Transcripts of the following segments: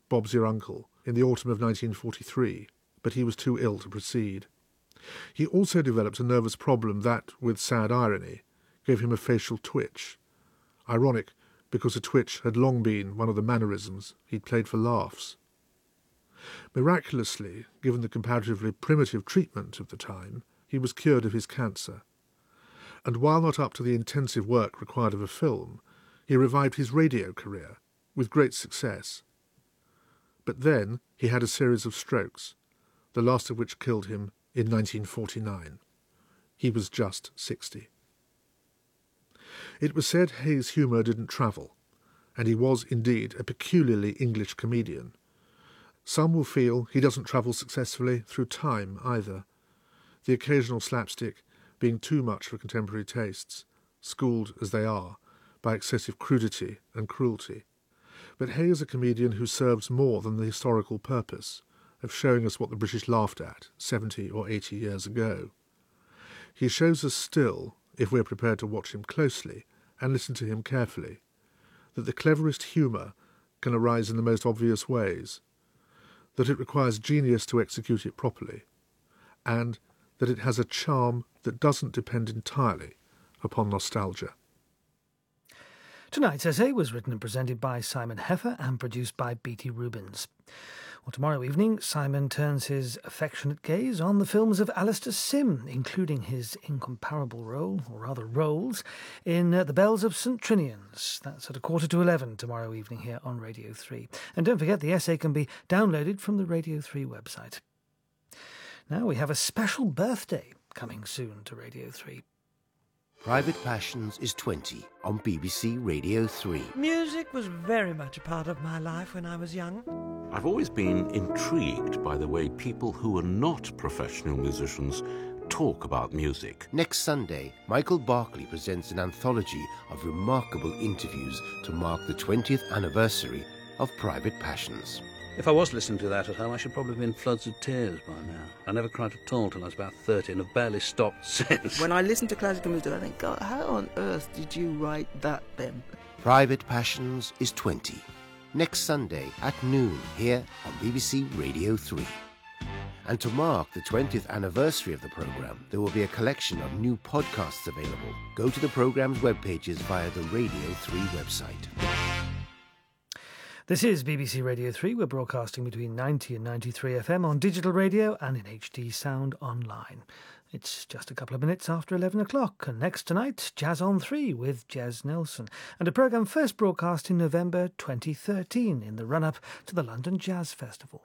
Bob's Your Uncle, in the autumn of 1943, but he was too ill to proceed. He also developed a nervous problem that, with sad irony, gave him a facial twitch. Ironic, because a twitch had long been one of the mannerisms he'd played for laughs. Miraculously, given the comparatively primitive treatment of the time, he was cured of his cancer. And while not up to the intensive work required of a film, he revived his radio career, with great success. But then he had a series of strokes, the last of which killed him in 1949. He was just 60. It was said Hayes' humour didn't travel, and he was indeed a peculiarly English comedian. Some will feel he doesn't travel successfully through time either, the occasional slapstick being too much for contemporary tastes, schooled as they are by excessive crudity and cruelty. But Hay is a comedian who serves more than the historical purpose of showing us what the British laughed at 70 or 80 years ago. He shows us still, if we're prepared to watch him closely and listen to him carefully, that the cleverest humour can arise in the most obvious ways, that it requires genius to execute it properly, and that it has a charm that doesn't depend entirely upon nostalgia. Tonight's essay was written and presented by Simon Heffer and produced by B.T. Rubins. Well, tomorrow evening, Simon turns his affectionate gaze on the films of Alistair Sim, including his incomparable role, or rather roles, in The Bells of St Trinian's. That's at 11:15 tomorrow evening here on Radio 3. And don't forget, the essay can be downloaded from the Radio 3 website. Now we have a special birthday coming soon to Radio 3. Private Passions is 20 on BBC Radio 3. Music was very much a part of my life when I was young. I've always been intrigued by the way people who are not professional musicians talk about music. Next Sunday, Michael Barclay presents an anthology of remarkable interviews to mark the 20th anniversary of Private Passions. If I was listening to that at home, I should probably have been in floods of tears by now. I never cried at all till I was about 30 and have barely stopped since. When I listen to classical music, I think, God, how on earth did you write that then? Private Passions is 20. Next Sunday at noon here on BBC Radio 3. And to mark the 20th anniversary of the programme, there will be a collection of new podcasts available. Go to the programme's web pages via the Radio 3 website. This is BBC Radio 3. We're broadcasting between 90 and 93 FM on digital radio and in HD sound online. It's just a couple of minutes after 11 o'clock. And next tonight, Jazz on 3 with Jez Nelson. And a programme first broadcast in November 2013 in the run-up to the London Jazz Festival.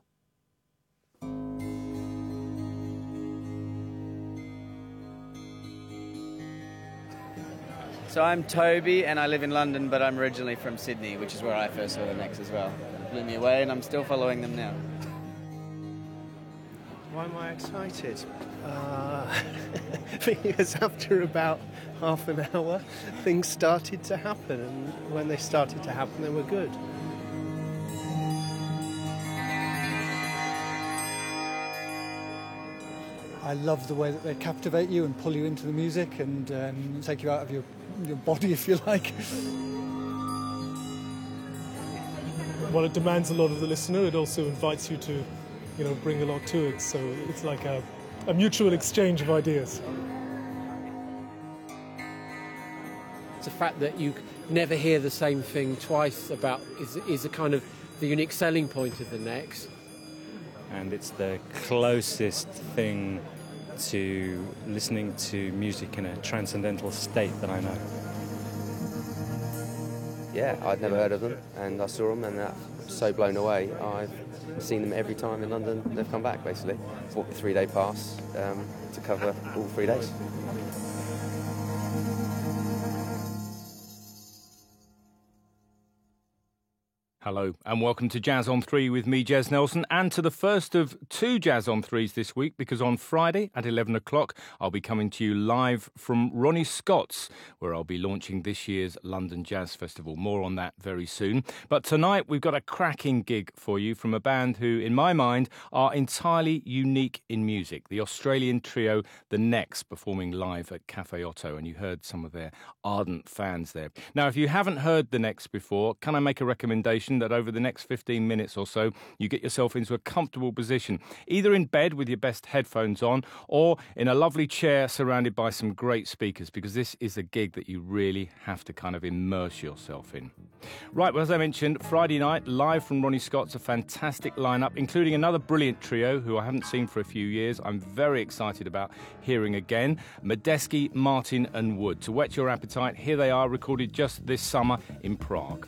So I'm Toby and I live in London, but I'm originally from Sydney, which is where I first saw the Necks as well. It blew me away and I'm still following them now. Why am I excited? Because after about half an hour, things started to happen, and when they started to happen, they were good. I love the way that they captivate you and pull you into the music and take you out of your body, if you like. While it demands a lot of the listener, it also invites you to, bring a lot to it. So it's like a mutual exchange of ideas. It's the fact that you never hear the same thing twice about is a kind of the unique selling point of the Necks. And it's the closest thing to listening to music in a transcendental state that I know. Yeah, I'd never heard of them, and I saw them, and I'm so blown away. I've seen them every time in London they've come back, basically. Bought a 3-day pass to cover all 3 days. Hello and welcome to Jazz on 3 with me, Jez Nelson, and to the first of 2 Jazz on 3s this week, because on Friday at 11 o'clock I'll be coming to you live from Ronnie Scott's, where I'll be launching this year's London Jazz Festival. More on that very soon. But tonight we've got a cracking gig for you from a band who, in my mind, are entirely unique in music. The Australian trio The Necks, performing live at Cafe Otto, and you heard some of their ardent fans there. Now, if you haven't heard The Necks before, can I make a recommendation? recommend that over the next 15 minutes or so, you get yourself into a comfortable position, either in bed with your best headphones on or in a lovely chair surrounded by some great speakers, because this is a gig that you really have to kind of immerse yourself in. Right, well, as I mentioned, Friday night, live from Ronnie Scott's, a fantastic lineup, including another brilliant trio who I haven't seen for a few years. I'm very excited about hearing again. Medeski, Martin and Wood. To whet your appetite, here they are, recorded just this summer in Prague.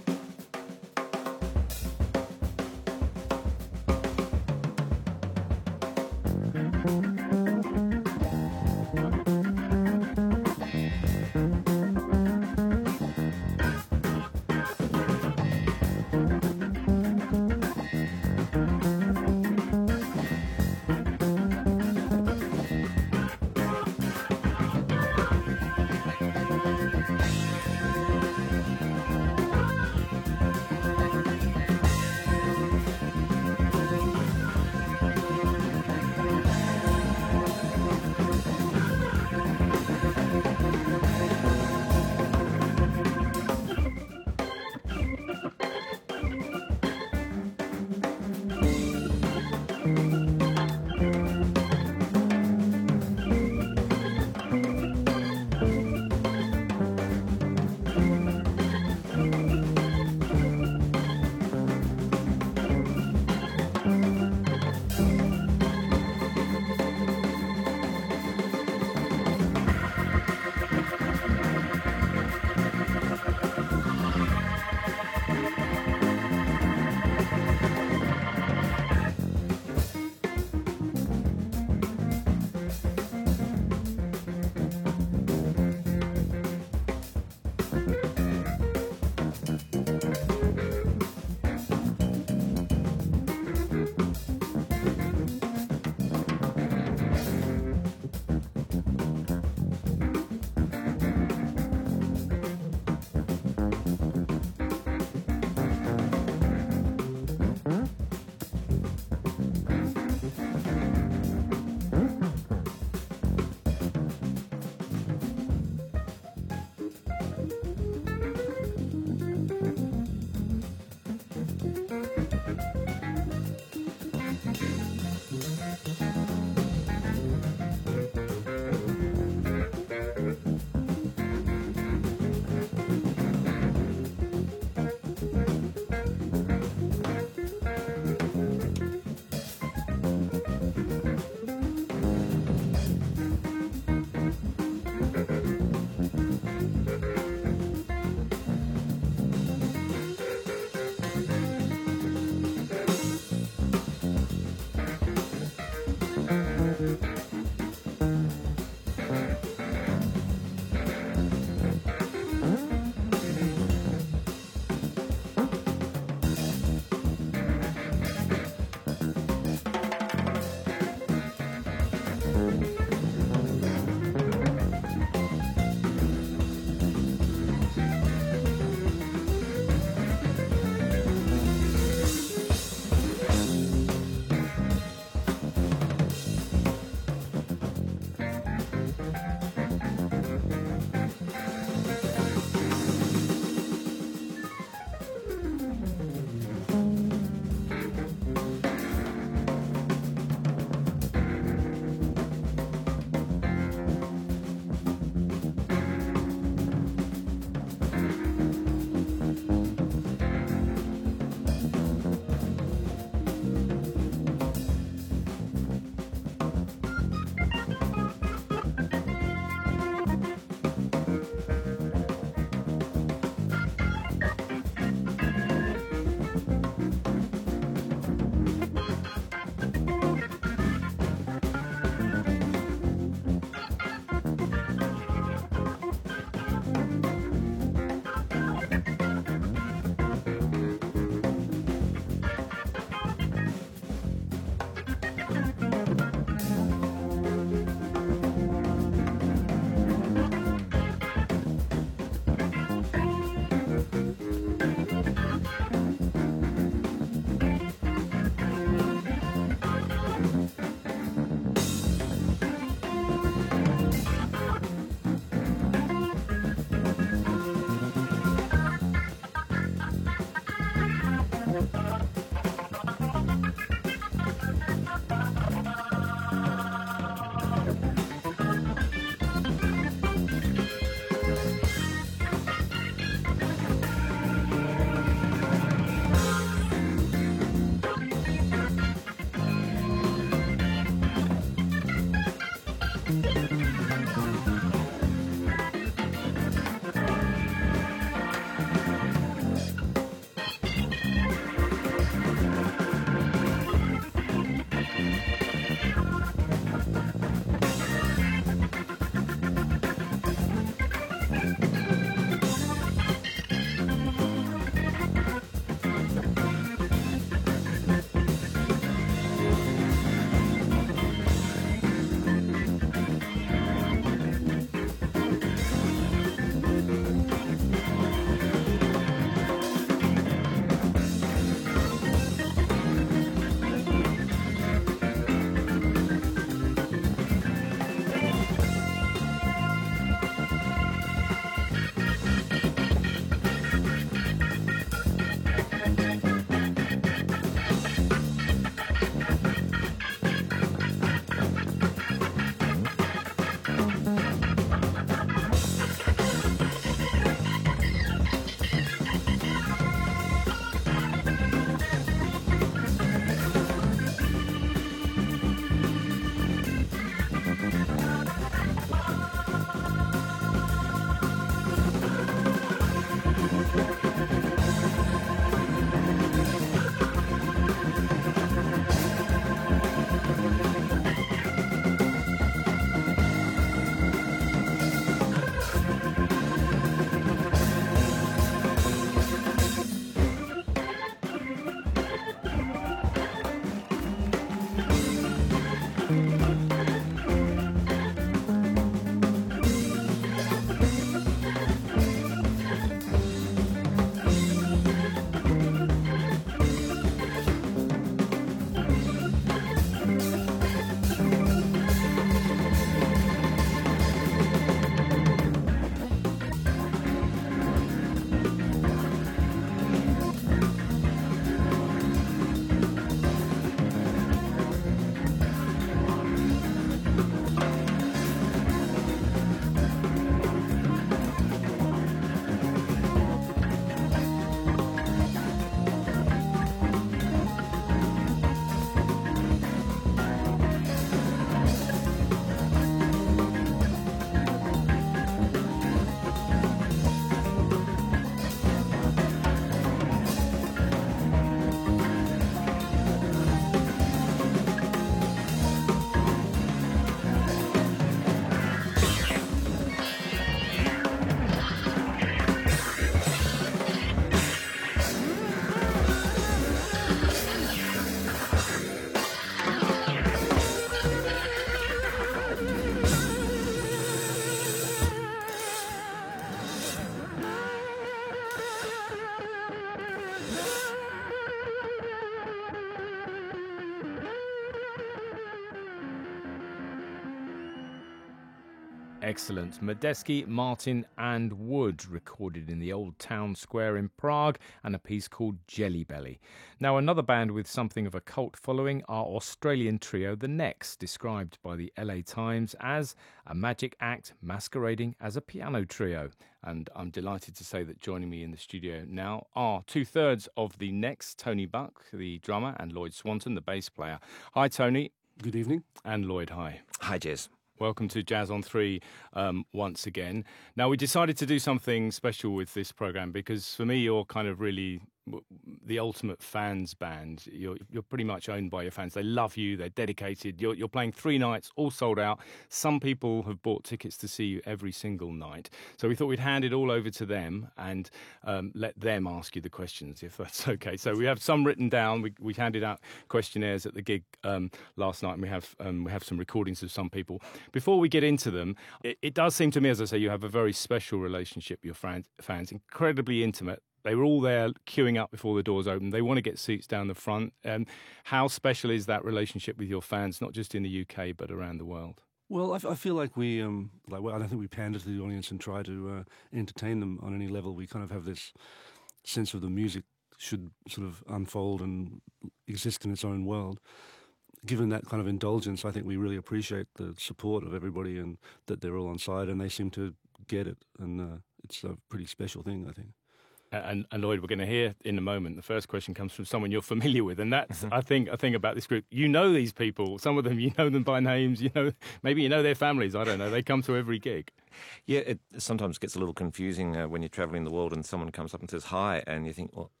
Excellent. Medeski, Martin and Wood, recorded in the Old Town Square in Prague, and a piece called Jelly Belly. Now, another band with something of a cult following are Australian trio The Necks, described by the LA Times as a magic act masquerading as a piano trio. And I'm delighted to say that joining me in the studio now are two-thirds of The Necks, Tony Buck, the drummer, and Lloyd Swanton, the bass player. Hi, Tony. Good evening. And Lloyd, hi. Hi, Jez. Welcome to Jazz on 3 once again. Now, we decided to do something special with this programme because for me, you're kind of really the ultimate fans band. You're pretty much owned by your fans. They love you. They're dedicated. You're playing 3 nights, all sold out. Some people have bought tickets to see you every single night. So we thought we'd hand it all over to them and let them ask you the questions, if that's okay. So we have some written down. We handed out questionnaires at the gig last night, and we have some recordings of some people. Before we get into them, it does seem to me, as I say, you have a very special relationship with your fans, incredibly intimate. They were all there queuing up before the doors opened. They want to get seats down the front. How special is that relationship with your fans, not just in the UK, but around the world? Well, I feel like I don't think we pander to the audience and try to entertain them on any level. We kind of have this sense of the music should sort of unfold and exist in its own world. Given that kind of indulgence, I think we really appreciate the support of everybody and that they're all on side and they seem to get it. And it's a pretty special thing, I think. And Lloyd, we're going to hear in a moment. The first question comes from someone you're familiar with, and that's I think about this group. You know these people. Some of them you know them by names. Maybe you know their families. I don't know. They come to every gig. Yeah, it sometimes gets a little confusing when you're travelling the world and someone comes up and says hi, and you think, well,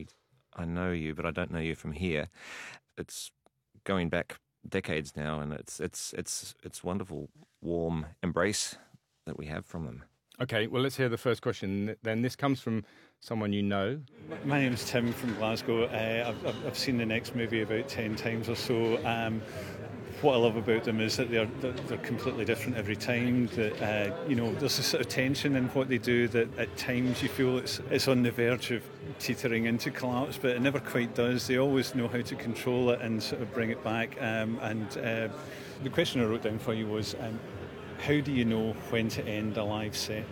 I know you, but I don't know you from here. It's going back decades now, and it's wonderful, warm embrace that we have from them. Okay, well, let's hear the first question. Then this comes from someone you know. My name's Tim from Glasgow. I've seen the next movie about 10 times or so. What I love about them is that they're completely different every time. That there's a sort of tension in what they do that at times you feel it's on the verge of teetering into collapse, but it never quite does. They always know how to control it and sort of bring it back. The question I wrote down for you was, how do you know when to end a live set?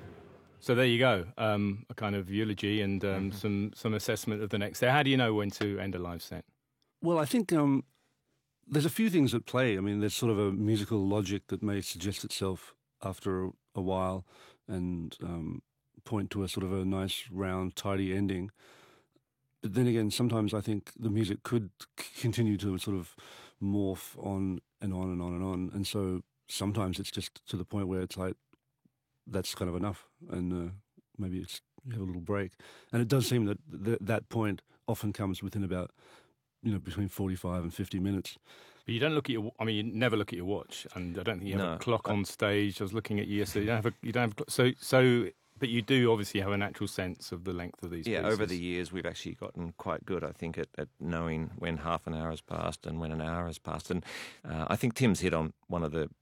So there you go, a kind of eulogy and some assessment of the next set. How do you know when to end a live set? Well, I think there's a few things at play. I mean, there's sort of a musical logic that may suggest itself after a while and point to a sort of a nice, round, tidy ending. But then again, sometimes I think the music could continue to sort of morph on and on and on and on. And so sometimes it's just to the point where it's like, that's kind of enough. And maybe you have a little break. And it does seem that that point often comes within about, between 45 and 50 minutes. But you don't look at you never look at your watch. And I don't think you have a clock on stage. I was looking at you yesterday. You don't have but you do obviously have an actual sense of the length of these pieces. Over the years we've actually gotten quite good, I think, at knowing when half an hour has passed and when an hour has passed. And I think Tim's hit on one of the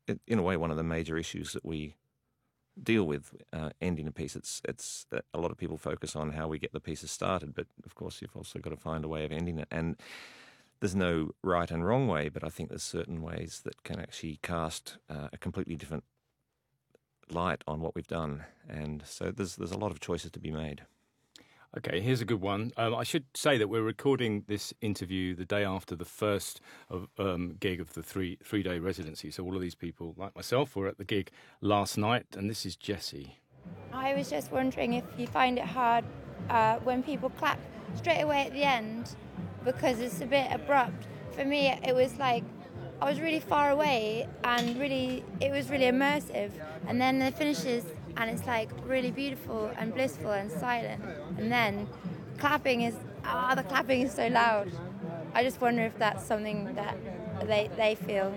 major issues that we deal with ending a piece. It's a lot of people focus on how we get the pieces started, but of course you've also got to find a way of ending it. And there's no right and wrong way, but I think there's certain ways that can actually cast a completely different light on what we've done. And so there's a lot of choices to be made. Okay, here's a good one. I should say that we're recording this interview the day after the first gig of the three-day residency. So all of these people, like myself, were at the gig last night, and this is Jessie. I was just wondering if you find it hard when people clap straight away at the end, because it's a bit abrupt. For me, it was like I was really far away, and it was really immersive. And then it finishes, and it's like really beautiful and blissful and silent. And then the clapping is so loud. I just wonder if that's something that they feel.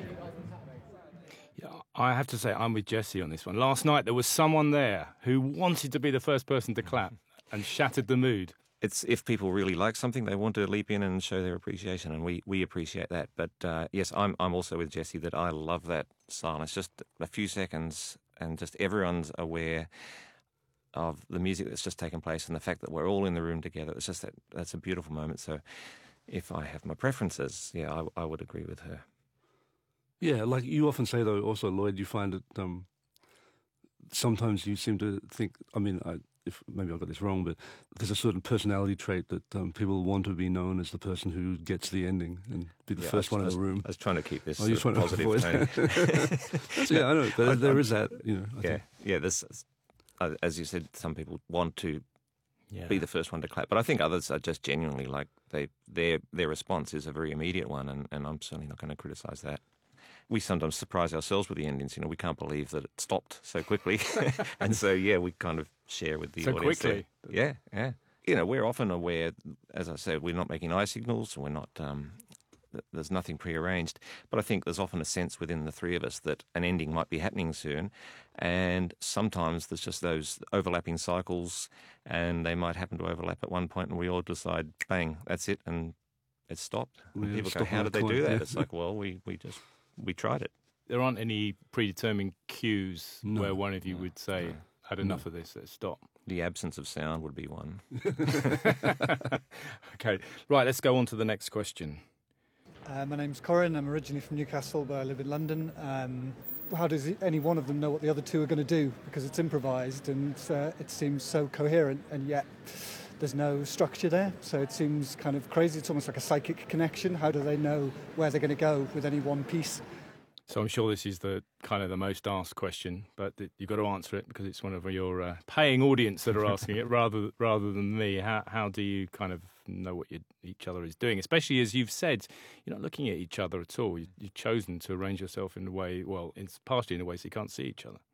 Yeah, I have to say I'm with Jessie on this one. Last night there was someone there who wanted to be the first person to clap and shattered the mood. It's if people really like something, they want to leap in and show their appreciation, and we appreciate that. But yes, I'm also with Jessie that I love that silence, just a few seconds, and just everyone's aware of the music that's just taken place and the fact that we're all in the room together. It's just that's a beautiful moment. So if I have my preferences, I would agree with her. Yeah, like you often say, though, also, Lloyd, you find that sometimes you seem to think, I mean, if maybe I got this wrong, but there's a certain personality trait that people want to be known as the person who gets the ending and be the first one in the room. I was trying to keep this you're trying positive tone. Yeah, I know. There is that, I think. Yeah. There's, as you said, some people want to be the first one to clap, but I think others are just genuinely like their response is a very immediate one, and I'm certainly not going to criticise that. We sometimes surprise ourselves with the endings. We can't believe that it stopped so quickly. And so, we kind of share with the audience. So quickly? Yeah. We're often aware, as I said, we're not making eye signals, we're not, there's nothing prearranged. But I think there's often a sense within the three of us that an ending might be happening soon. And sometimes there's just those overlapping cycles, and they might happen to overlap at one point, and we all decide, bang, that's it, and it's stopped. And people go, how did they do that? It's like, well, we tried it. There aren't any predetermined cues where one of you would say, had enough of this, let's stop. The absence of sound would be one. Okay, right, let's go on to the next question. My name's Corin. I'm originally from Newcastle, but I live in London. How does any one of them know what the other two are going to do? Because it's improvised and it seems so coherent, and yet there's no structure there. So it seems kind of crazy. It's almost like a psychic connection. How do they know where they're going to go with any one piece? So I'm sure this is the kind of the most asked question, but you've got to answer it because it's one of your paying audience that are asking it rather than me. How do you kind of know what each other is doing? Especially as you've said, you're not looking at each other at all. You've chosen to arrange yourself in a way, it's partially in a way so you can't see each other.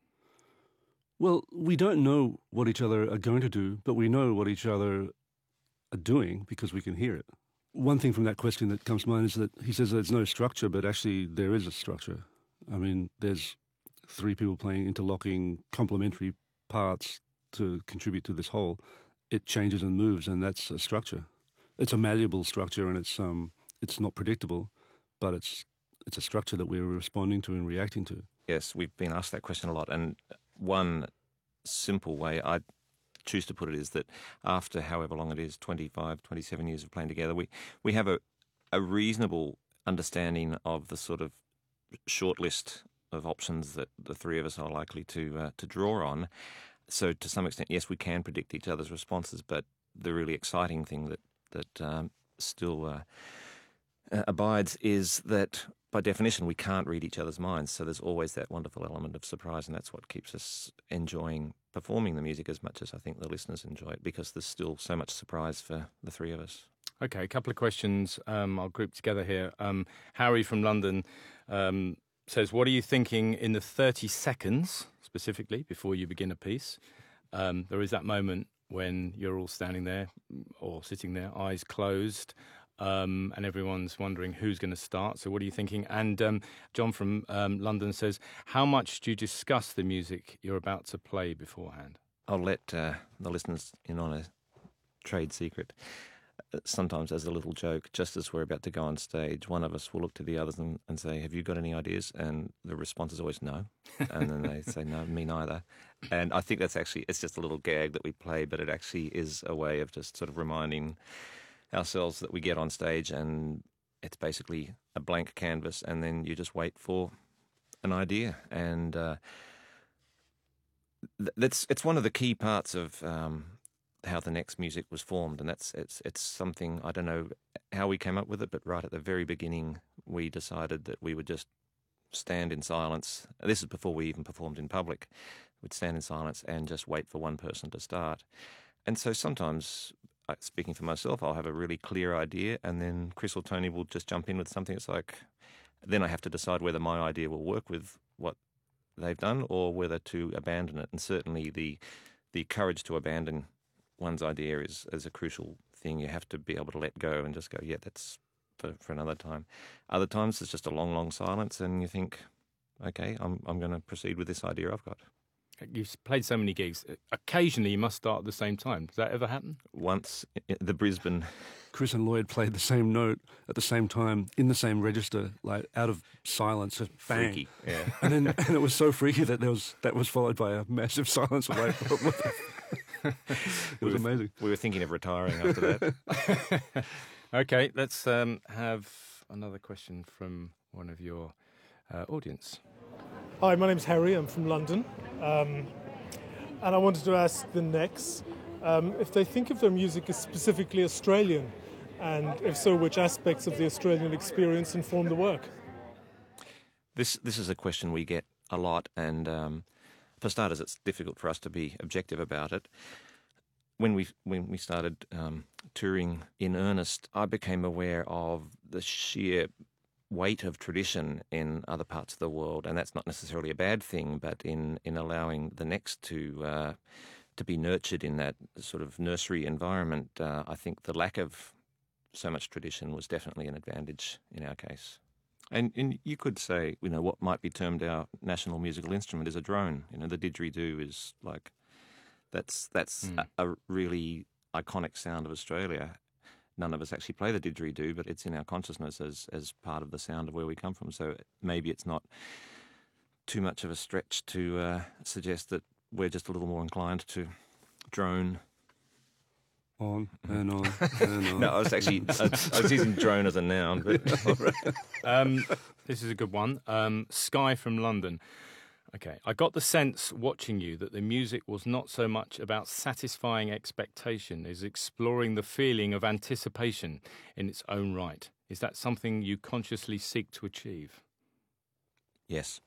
Well, we don't know what each other are going to do, but we know what each other are doing because we can hear it. One thing from that question that comes to mind is that he says there's no structure, but actually there is a structure. I mean, there's three people playing interlocking complementary parts to contribute to this whole. It changes and moves, and that's a structure. It's a malleable structure, and it's not predictable, but it's a structure that we're responding to and reacting to. Yes, we've been asked that question a lot, and one simple way I choose to put it is that after however long it is, 25, 27 years of playing together, we have a reasonable understanding of the sort of short list of options that the three of us are likely to draw on. So to some extent, yes, we can predict each other's responses, but the really exciting thing that still abides is that by definition we can't read each other's minds, so there's always that wonderful element of surprise, and that's what keeps us enjoying performing the music as much as I think the listeners enjoy it, because there's still so much surprise for the three of us. Okay, a couple of questions I'll group together here. Harry from London says, what are you thinking in the 30 seconds, specifically, before you begin a piece? There is that moment when you're all standing there or sitting there, eyes closed, and everyone's wondering who's going to start. So what are you thinking? And John from London says, how much do you discuss the music you're about to play beforehand? I'll let the listeners in on a trade secret. Sometimes as a little joke, just as we're about to go on stage, one of us will look to the others and say, have you got any ideas? And the response is always no. And then they say, no, me neither. And I think that's actually, it's just a little gag that we play, but it actually is a way of just sort of reminding ourselves that we get on stage and it's basically a blank canvas, and then you just wait for an idea. And it's one of the key parts of how the next music was formed, and it's something, I don't know how we came up with it, but right at the very beginning we decided that we would just stand in silence. This is before we even performed in public. We'd stand in silence and just wait for one person to start. And so sometimes, speaking for myself, I'll have a really clear idea, and then Chris or Tony will just jump in with something. It's like, then I have to decide whether my idea will work with what they've done or whether to abandon it. And certainly the courage to abandon one's idea is a crucial thing. You have to be able to let go and just go, yeah, that's for another time. Other times it's just a long, long silence, and you think, okay, I'm going to proceed with this idea I've got. You've played so many gigs. Occasionally you must start at the same time. Does that ever happen? Once, the Brisbane... Chris and Lloyd played the same note at the same time in the same register, like out of silence. Bang. Freaky, yeah. And it was so freaky that that was followed by a massive silence. Like, it was amazing. We were thinking of retiring after that. Okay, let's have another question from one of your audience. Hi, my name's Harry. I'm from London. And I wanted to ask the Necks if they think of their music as specifically Australian, and if so, which aspects of the Australian experience inform the work? This is a question we get a lot, and for starters, it's difficult for us to be objective about it. When we started touring in earnest, I became aware of the sheer weight of tradition in other parts of the world, and that's not necessarily a bad thing, but in allowing the Necks to be nurtured in that sort of nursery environment, I think the lack of so much tradition was definitely an advantage in our case. And you could say, what might be termed our national musical instrument is a drone. The didgeridoo is like, that's a really iconic sound of Australia. None of us actually play the didgeridoo, but it's in our consciousness as part of the sound of where we come from. So maybe it's not too much of a stretch to suggest that we're just a little more inclined to drone. On and on and on. No, I was using drone as a noun. But this is a good one. Sky from London. Okay, I got the sense watching you that the music was not so much about satisfying expectation as exploring the feeling of anticipation in its own right. Is that something you consciously seek to achieve? Yes.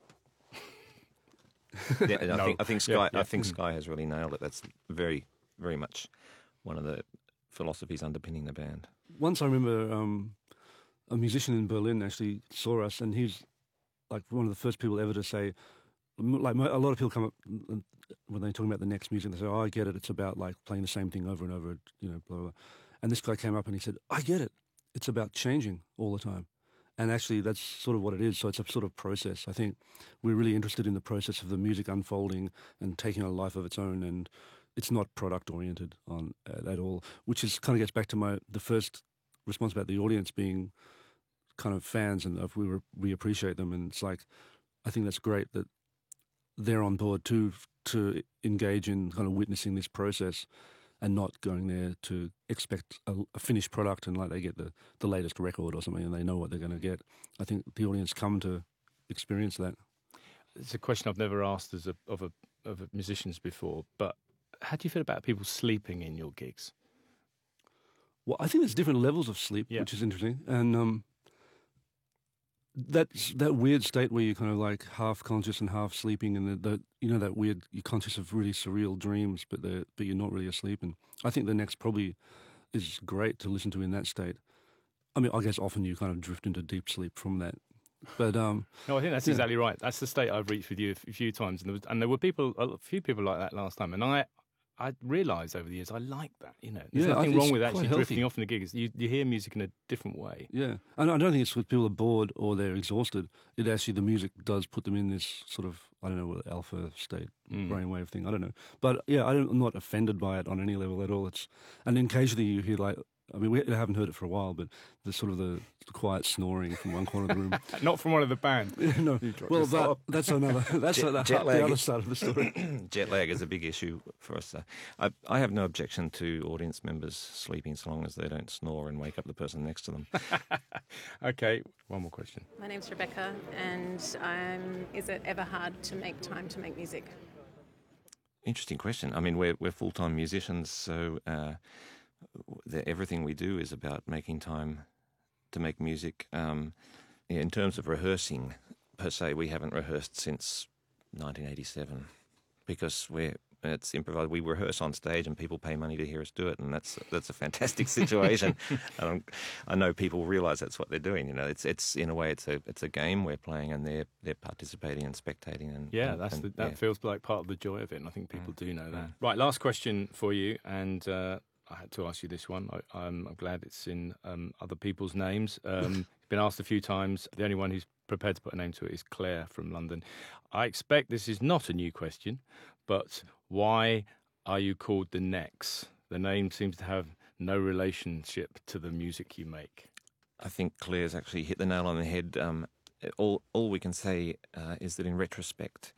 Yeah, I think Sky has really nailed it. That's very, very much one of the philosophies underpinning the band. Once I remember a musician in Berlin actually saw us, and he's like one of the first people ever to say, like a lot of people come up when they're talking about the Necks music, they say, I get it, it's about like playing the same thing over and over, blah, blah, blah. And this guy came up and he said, I get it, it's about changing all the time. And actually that's sort of what it is. So it's a sort of process. I think we're really interested in the process of the music unfolding and taking a life of its own, and it's not product-oriented at all, which is kind of gets back to the first response about the audience being kind of fans, and we appreciate them. And it's like, I think that's great that they're on board too, to engage in kind of witnessing this process and not going there to expect a finished product and like they get the latest record or something and they know what they're going to get. I think the audience come to experience that. It's a question I've never asked of musicians before, but how do you feel about people sleeping in your gigs? Well, I think there's different levels of sleep, which is interesting. And that weird state where you're kind of like half conscious and half sleeping, and that weird, you're conscious of really surreal dreams, but you're not really asleep. And I think the Necks probably is great to listen to in that state. I mean, I guess often you kind of drift into deep sleep from that. But no, I think that's exactly right. That's the state I've reached with you a few times, and there were a few people like that last time, and I realised over the years I like that. There's nothing wrong with actually drifting off in the gigs. You hear music in a different way. Yeah, and I don't think it's because people are bored or they're exhausted. It actually, the music does put them in this sort of, I don't know, alpha state, brainwave thing. I don't know, but yeah, I'm not offended by it on any level at all. And occasionally you hear like, I mean, we haven't heard it for a while, but there's sort of the quiet snoring from one corner of the room. Not from one of the band. No. Well, that's another. That's the other side of the story. Jet lag is a big issue for us. I have no objection to audience members sleeping so long as they don't snore and wake up the person next to them. Okay, one more question. My name's Rebecca, and is it ever hard to make time to make music? Interesting question. I mean, we're full-time musicians, so everything we do is about making time to make music. In terms of rehearsing, per se, we haven't rehearsed since 1987 because it's improvised. We rehearse on stage and people pay money to hear us do it, and that's a fantastic situation. I know people realise that's what they're doing. It's in a way it's a game we're playing, and they're participating and spectating. And that feels like part of the joy of it, and I think people do know that. Right, last question for you, and I had to ask you this one. I'm glad it's in other people's names. It's been asked a few times. The only one who's prepared to put a name to it is Claire from London. I expect this is not a new question, but why are you called the Necks? The name seems to have no relationship to the music you make. I think Claire's actually hit the nail on the head. All we can say is that in retrospect,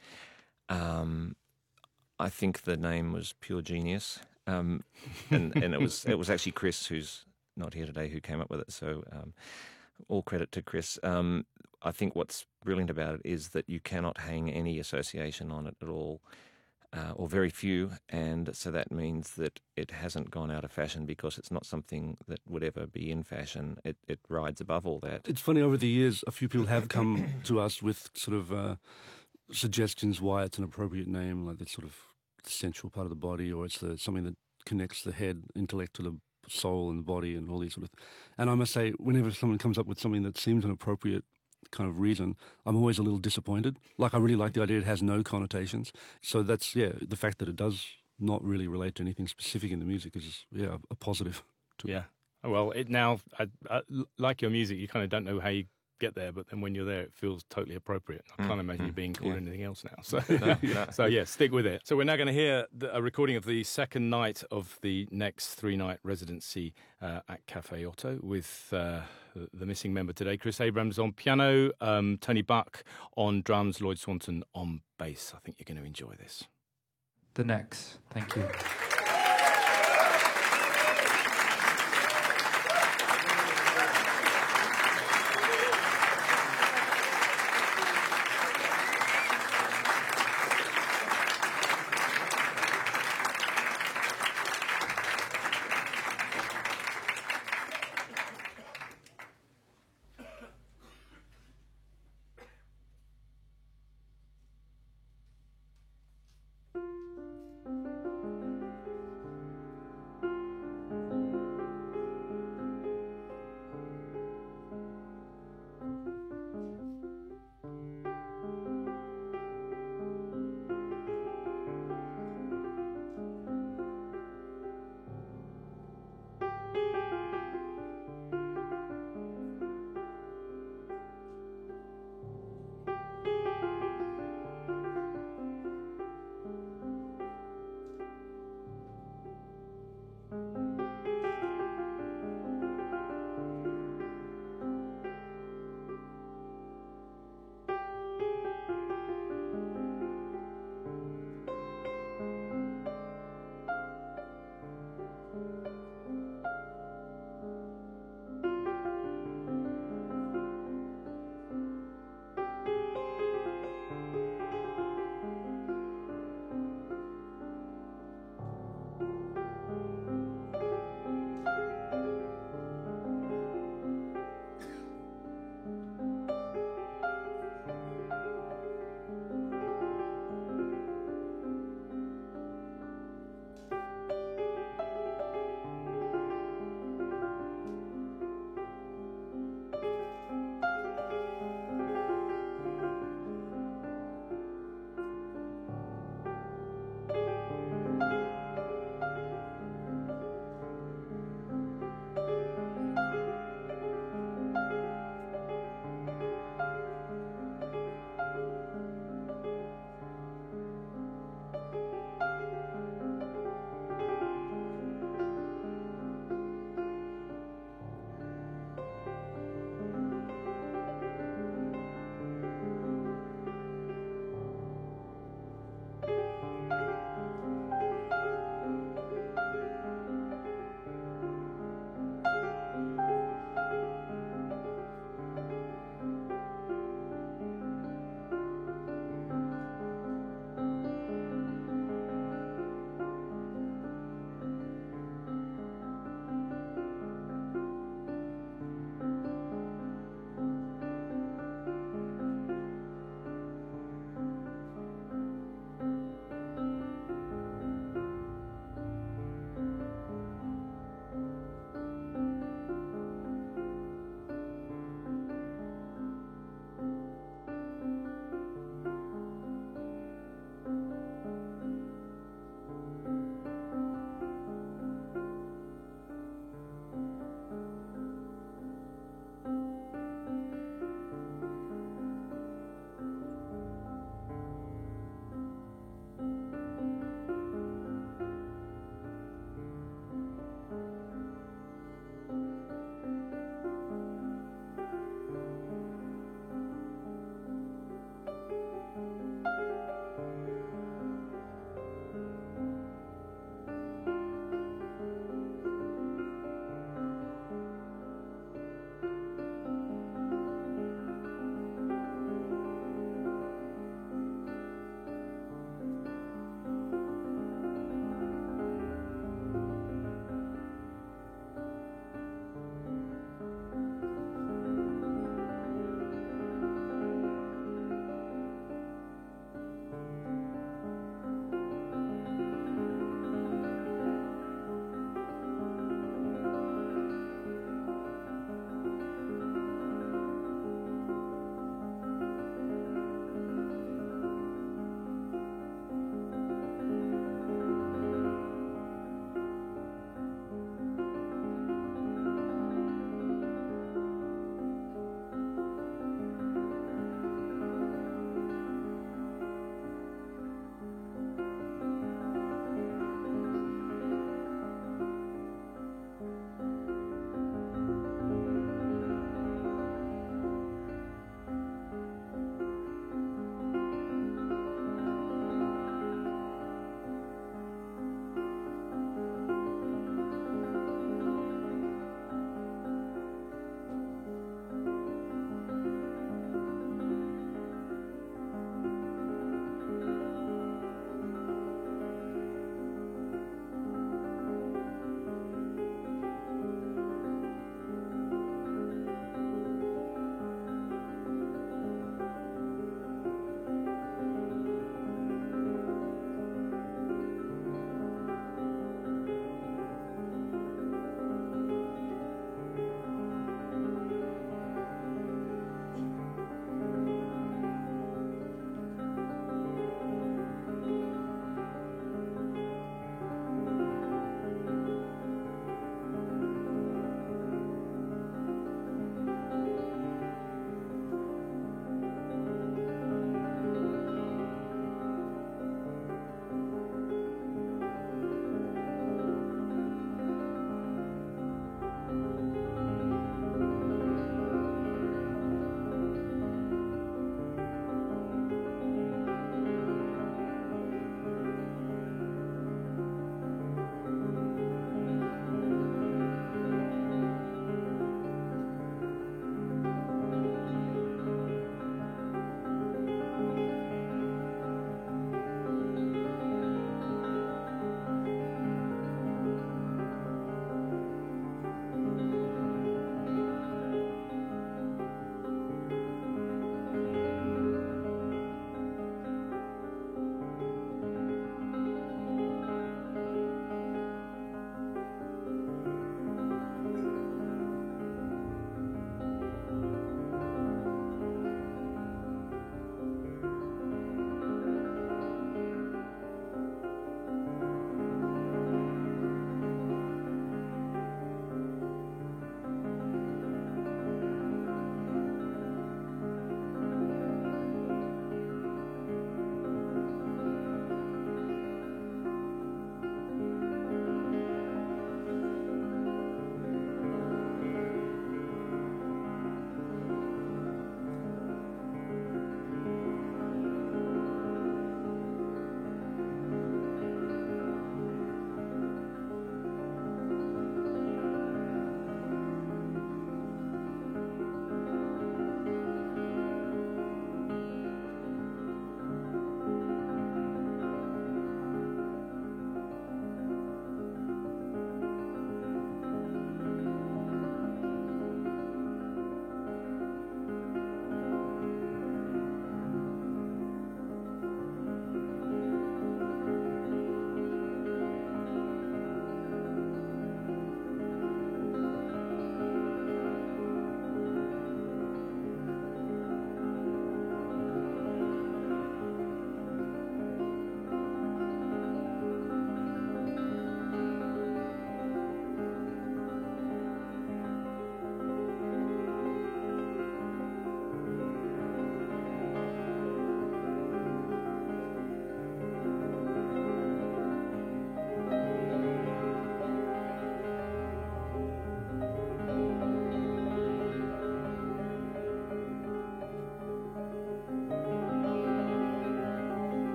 I think the name was pure genius. And it was actually Chris, who's not here today, who came up with it. So all credit to Chris. I think what's brilliant about it is that you cannot hang any association on it at all, or very few, and so that means that it hasn't gone out of fashion because it's not something that would ever be in fashion. It rides above all that. It's funny, over the years, a few people have come to us with sort of suggestions why it's an appropriate name, like it's sort of the central part of the body, or it's something that connects the head, intellect to the soul and the body and all these sort of... And I must say, whenever someone comes up with something that seems an appropriate kind of reason, I'm always a little disappointed. Like, I really like the idea it has no connotations. So that's, the fact that it does not really relate to anything specific in the music is, a positive. Yeah. Well, it now, I like your music, you kind of don't know how you get there, but then when you're there, it feels totally appropriate. I can't imagine you being called anything else now. So, stick with it. So we're now going to hear a recording of the second night of the next 3-night residency at Cafe Otto with the missing member today, Chris Abrams on piano, Tony Buck on drums, Lloyd Swanton on bass. I think you're going to enjoy this. The next. Thank you.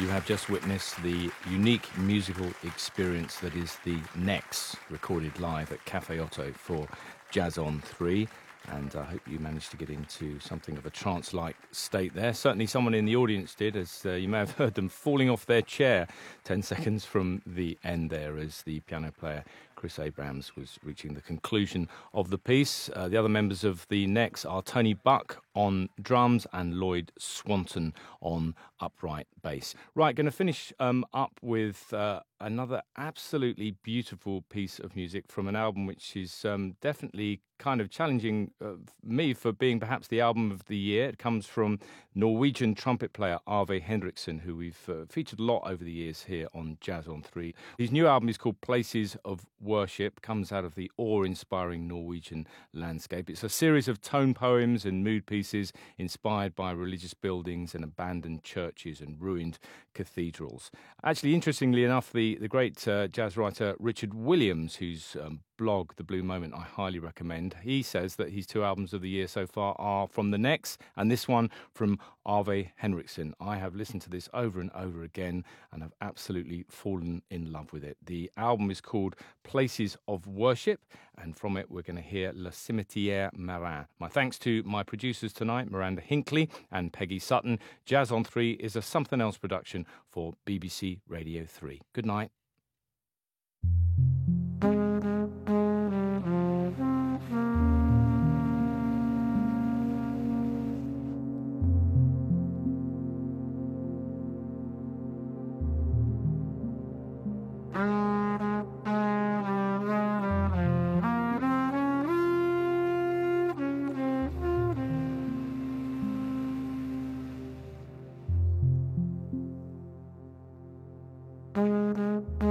You have just witnessed the unique musical experience that is the Nex, recorded live at Cafe Otto for Jazz on 3. And I hope you managed to get into something of a trance-like state there. Certainly someone in the audience did, as you may have heard them falling off their chair 10 seconds from the end there as the piano player Chris Abrams was reaching the conclusion of the piece. The other members of the Nex are Tony Buck on drums and Lloyd Swanton on upright bass. Right, going to finish up with another absolutely beautiful piece of music from an album which is definitely kind of challenging me for being perhaps the album of the year. It comes from Norwegian trumpet player Arve Henriksen, who we've featured a lot over the years here on Jazz on 3. His new album is called Places of Worship, comes out of the awe-inspiring Norwegian landscape. It's a series of tone poems and mood pieces inspired by religious buildings and abandoned churches and ruined cathedrals. Actually, interestingly enough, the great jazz writer Richard Williams, whose blog, The Blue Moment, I highly recommend, he says that his two albums of the year so far are from the Nex, and this one from Arve Henriksen. I have listened to this over and over again and have absolutely fallen in love with it. The album is called Places of Worship, and from it we're going to hear Le Cimetière Marin. My thanks to my producers tonight, Miranda Hinckley and Peggy Sutton. Jazz on 3 is a Something Else production for BBC Radio 3. Good night. Thank you.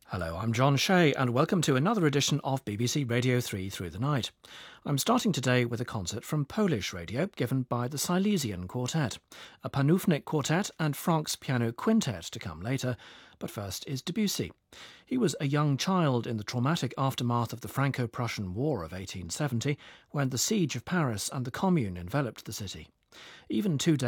Hello, I'm John Shea, and welcome to another edition of BBC Radio 3 Through the Night. I'm starting today with a concert from Polish radio given by the Silesian Quartet, a Panufnik Quartet and Franck's Piano Quintet to come later, but first is Debussy. He was a young child in the traumatic aftermath of the Franco-Prussian War of 1870, when the siege of Paris and the Commune enveloped the city. Even 2 days